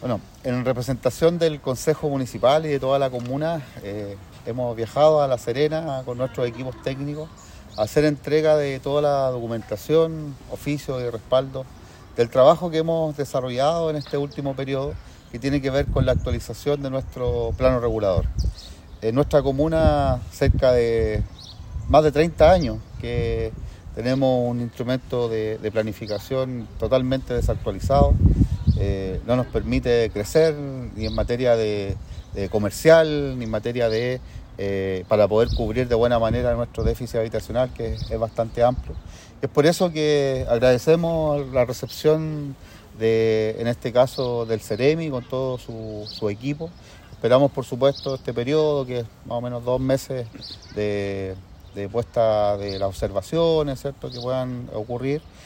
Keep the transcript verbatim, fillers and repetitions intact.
Bueno, en representación del Consejo Municipal y de toda la comuna, eh, hemos viajado a La Serena con nuestros equipos técnicos a hacer entrega de toda la documentación, oficio y respaldo del trabajo que hemos desarrollado en este último periodo, que tiene que ver con la actualización de nuestro plano regulador. En nuestra comuna, cerca de más de treinta años que tenemos un instrumento de, de planificación totalmente desactualizado. Eh, no nos permite crecer ni en materia de, de comercial, ni en materia de eh, para poder cubrir de buena manera nuestro déficit habitacional, que es, es bastante amplio. Es por eso que agradecemos la recepción de, en este caso, del Ceremi con todo su, su equipo. Esperamos, por supuesto, este periodo, que es más o menos dos meses de, de puesta de las observaciones, ¿cierto?, que puedan ocurrir,